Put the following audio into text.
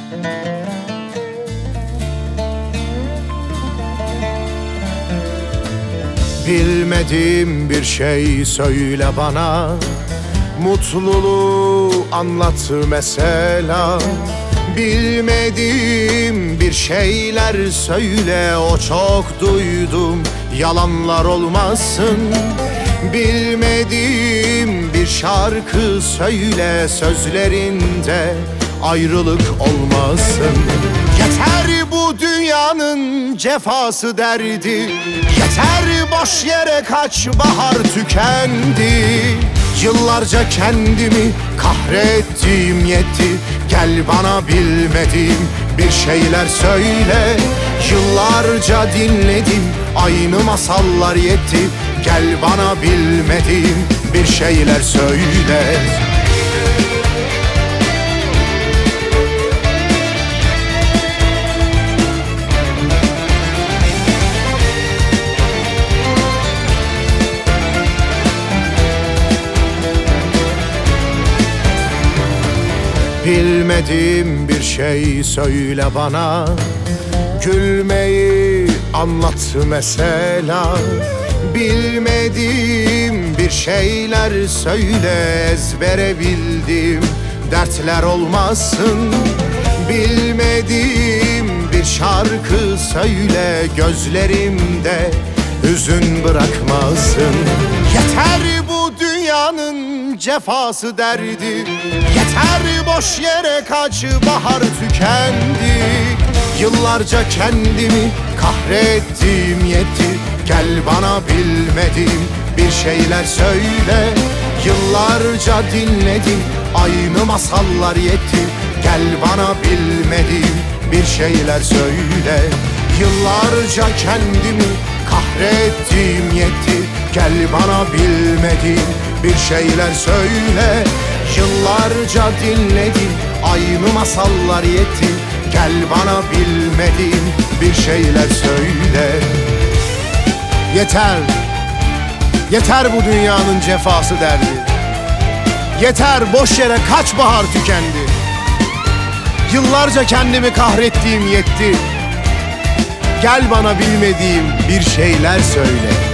Bilmediğim bir şey söyle bana, mutluluğu anlat mesela. Bilmediğim bir şeyler söyle, o çok duydum, yalanlar olmasın. Bilmediğim bir şarkı söyle, sözlerinde ayrılık olmasın. Yeter bu dünyanın cefası derdi, yeter boş yere kaç bahar tükendi. Yıllarca kendimi kahrettiğim yetti, gel bana bilmediğim bir şeyler söyle. Yıllarca dinledim aynı masallar yetti, gel bana bilmediğim bir şeyler söyle. Bilmediğim bir şey söyle bana, gülmeyi anlat mesela. Bilmediğim bir şeyler söyle, ezbere bildiğim dertler olmasın. Bilmediğim bir şarkı söyle, gözlerimde hüzün bırakmasın. Yeter bu dünyanın cefası derdi, yeter boş yere kaç bahar tükendi. Yıllarca kendimi kahrettiğim yetti, gel bana bilmediğim bir şeyler söyle. Yıllarca dinledim aynı masallar yetti, gel bana bilmediğim bir şeyler söyle. Yıllarca kendimi kahrettiğim yetti, gel bana bilmediğim bir şeyler söyle. Yıllarca dinledim aynı masallar yetti, gel bana bilmediğim bir şeyler söyle. Yeter, yeter bu dünyanın cefası derdi, yeter boş yere kaç bahar tükendi. Yıllarca kendimi kahrettiğim yetti, gel bana bilmediğim bir şeyler söyle.